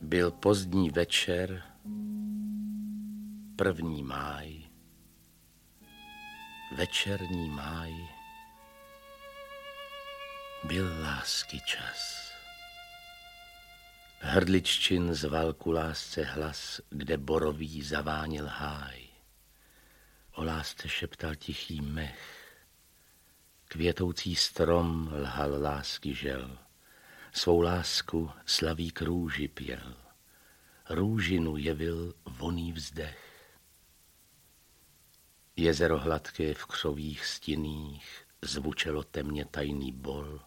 Byl pozdní večer, 1. máj, večerní máj, byl lásky čas. Hrdliččin zval ku lásce hlas, kde borový zavánil háj. O lásce šeptal tichý mech, květoucí strom lhal lásky žel. Svou lásku slavík růži pěl, růžinu jevil voný vzdech. Jezero hladké v křových stinných zvučelo temně tajný bol,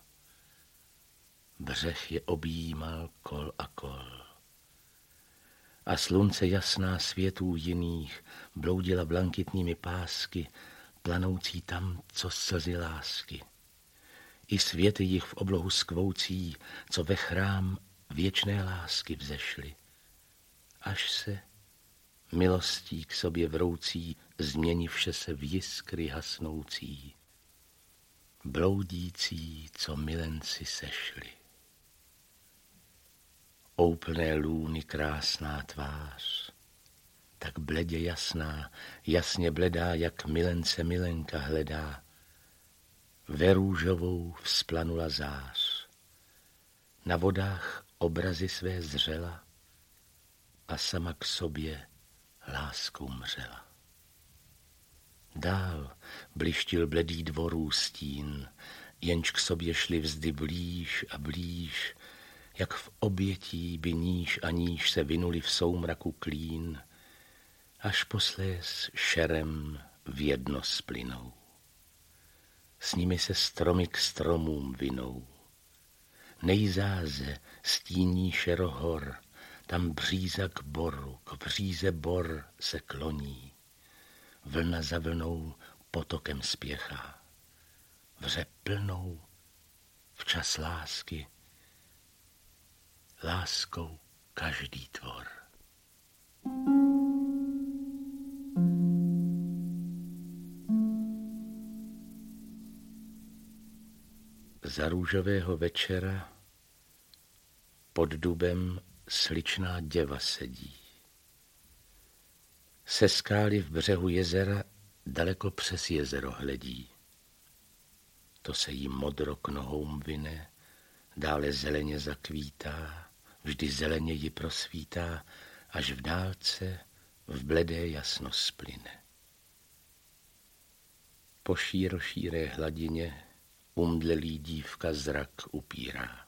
břeh je objímal kol a kol. A slunce jasná světů jiných bloudila blankitnými pásky, planoucí tam, co slzy lásky. I světy jich v oblohu skvoucí, co ve chrám věčné lásky vzešly. Až se, milostí k sobě vroucí, změnivše se v jiskry hasnoucí, bloudící, co milenci sešli. Úplné lůny krásná tvář, tak bledě jasná, jasně bledá, jak milence milenka hledá, ve růžovou vzplanula zář. Na vodách obrazy své zřela a sama k sobě láskou mřela. Dál blištil bledý dvorů stín, jenž k sobě šli vzdy blíž a blíž, jak v obětí by níž a níž se vinuli v soumraku klín, až posléz šerem v jedno splynou. S nimi se stromy k stromům vinou. Nejzáze stíní šero hor, tam bříza k boru, k bříze bor se kloní. Vlna za vlnou potokem spěchá. Vře plnou včas lásky, láskou každý tvor. Za růžového večera pod dubem sličná děva sedí. Se skály v břehu jezera daleko přes jezero hledí. To se jí modro k nohou vine, dále zeleně zakvítá, vždy zeleně ji prosvítá, až v dálce v bledé jasno splyne. Po šírošíré hladině umdlelý dívka zrak upírá.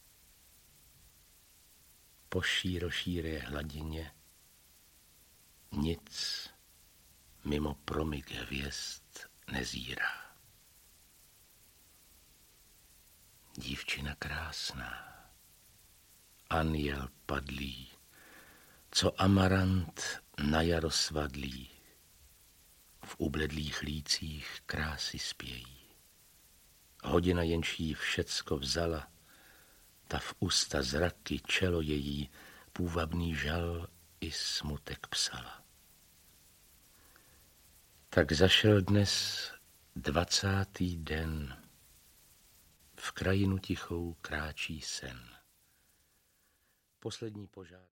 Po šírošíré hladině nic mimo promyk hvězd nezírá. Dívčina krásná, anjel padlý, co amarant na jaro svadlý, v ubledlých lících krásy spějí. Hodina jenž jí všecko vzala, ta v ústa zraky, čelo její, půvabný žal i smutek psala. Tak zašel dnes 20. den, v krajinu tichou kráčí sen. Poslední požár.